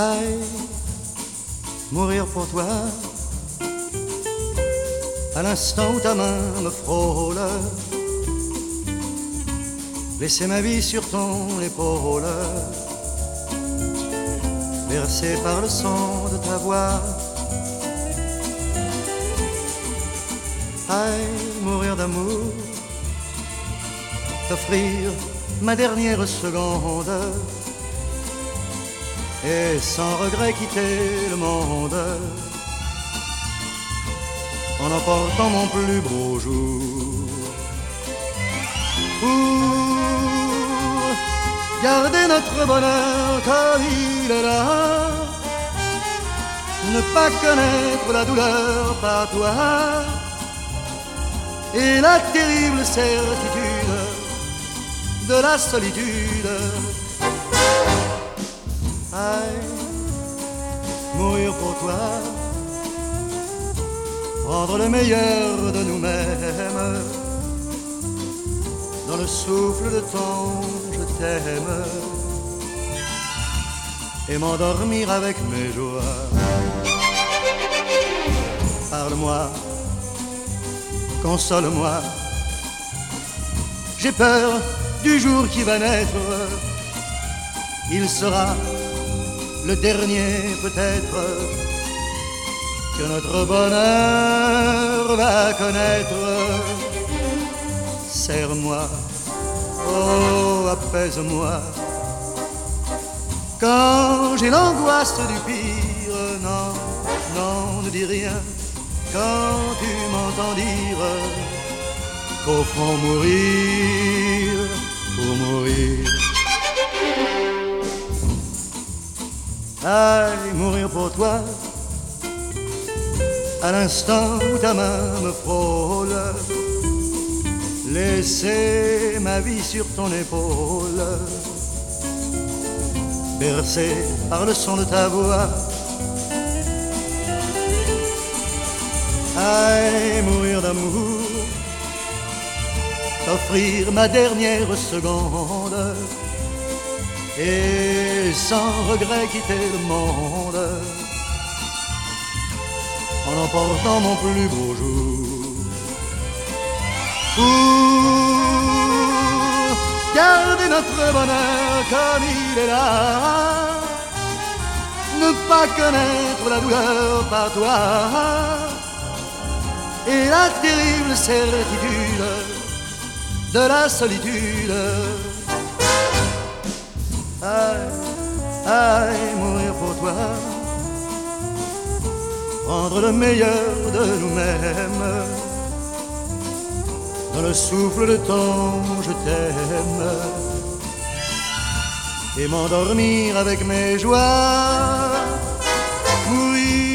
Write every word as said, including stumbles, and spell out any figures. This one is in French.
Aïe, mourir pour toi, à l'instant où ta main me frôle, laisser ma vie sur ton épaule, bercé par le son de ta voix. Aïe, mourir d'amour, t'offrir ma dernière seconde, et sans regret quitter le monde, en emportant mon plus beau jour. Pour garder notre bonheur comme il est là, ne pas connaître la douleur par toi, et la terrible certitude de la solitude. Aïe, mourir pour toi, prendre le meilleur de nous-mêmes, dans le souffle de ton je t'aime, et m'endormir avec mes joies. Parle-moi, console-moi, j'ai peur du jour qui va naître, il sera le dernier peut-être que notre bonheur va connaître. Serre-moi, oh apaise-moi, quand j'ai l'angoisse du pire. Non, non, ne dis rien, quand tu m'entends dire qu'au fond mourir, pour mourir. Aïe, mourir pour toi, à l'instant où ta main me frôle, laisser ma vie sur ton épaule, bercé par le son de ta voix. Aïe, mourir d'amour, t'offrir ma dernière seconde, et sans regret quitter le monde, en emportant mon plus beau jour. Pour garder notre bonheur comme il est là, ne pas connaître la douleur par toi, et la terrible certitude de la solitude. Aïe, aïe, mourir pour toi, prendre le meilleur de nous-mêmes, dans le souffle de ton je t'aime, et m'endormir avec mes joies. Mourir